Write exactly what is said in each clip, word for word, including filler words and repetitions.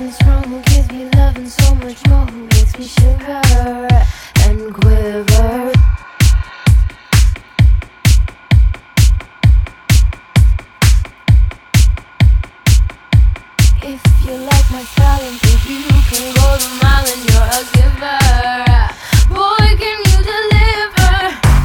nothing's wrong, who gives me love and so much more, who makes me shiver and quiver. If you like my style and think you can go the mile and you're a giver, boy, can you deliver?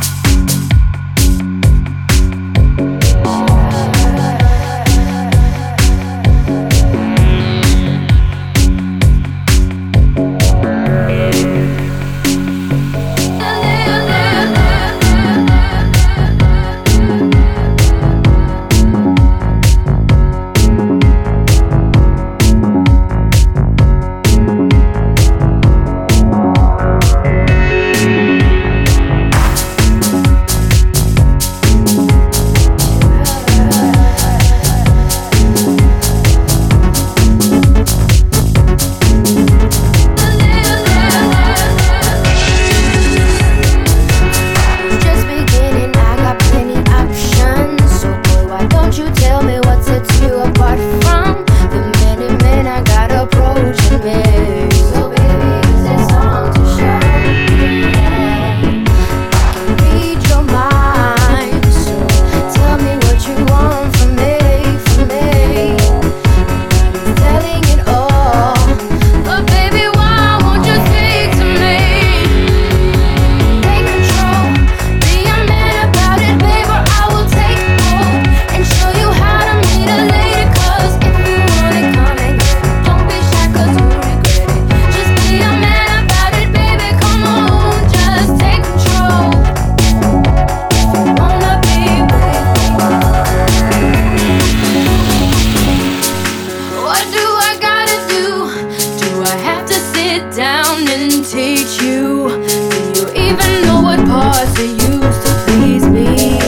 Down and teach you. Do you even know what parts you use to please me?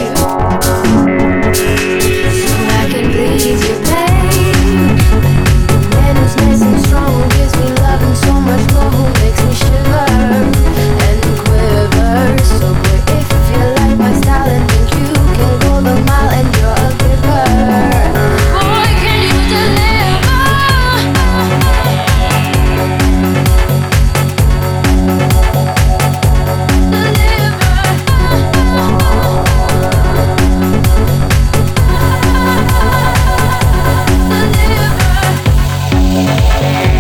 So I can please your pain. The man who's nice and strong, who gives me love and so much more, who makes me shiver and quiver. So boy, if you like my style and think you can go the mile and you're a giver, boy, can you deliver? Yeah.